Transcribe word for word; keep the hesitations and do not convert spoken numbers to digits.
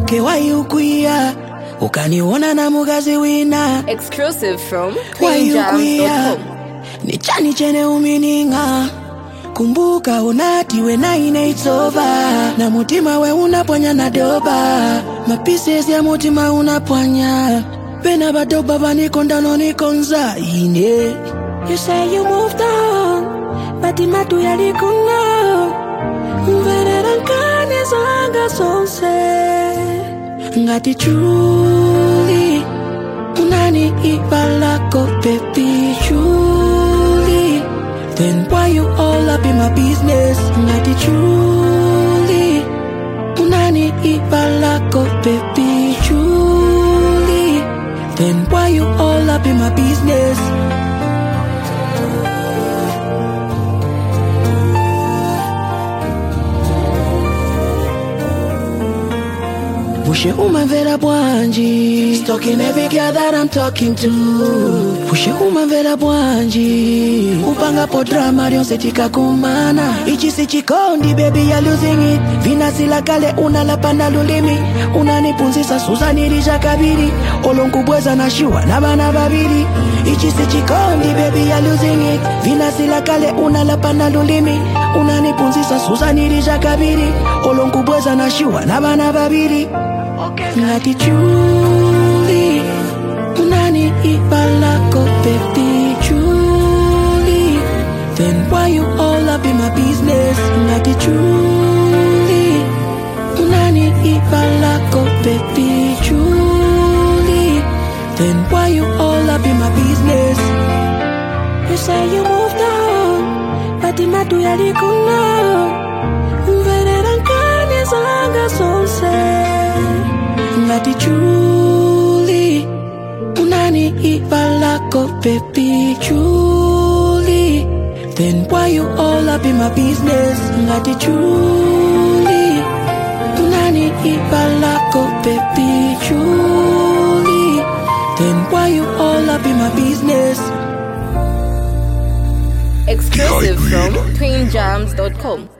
okay why ukwiya ukaniona na mugazi wina exclusive from queen jams dot com. Ni chani chene umininga kumbuka unati we naine it's over na mutima we unaponya na doba my pieces ya mutima unaponya pena badoba banikondano nikonza ine. You say you moved on but imatu yalikuna mvenera nkane zanga sonse ngati truly unani ibalako baby truly then why you all up in my business ngati truly unani ibalako baby truly then why you all up in my business. Pushe umavera bwanji stalking every girl that I'm talking to. Pushe umavera bwanji upanga po drama ryonse tikakumana. Ichi si chikondi baby you're losing it. Vina sila kale unalapanda lulimi unanipunzisa suzanirisha kabiri olonkubweza na shua na bana babiri. Ichi si chikondi baby you're losing it. Vina sila kale unalapanda lulimi unanipunzisa suzanirisha kabiri olonkubweza na shua na bana babiri. Ngati truly unani ibalako baby truly then why you all up in my business. Ngati truly unani ibalako baby truly then why you all up in my business. You say you moved on but imatu yalikuna mvenera nkane zanga sonse ngati truly unani ibalako baby truly then why you all up in my business. Ngati truly unani ibalako baby truly then why you all up in my business. Exclusive from queen jams dot com.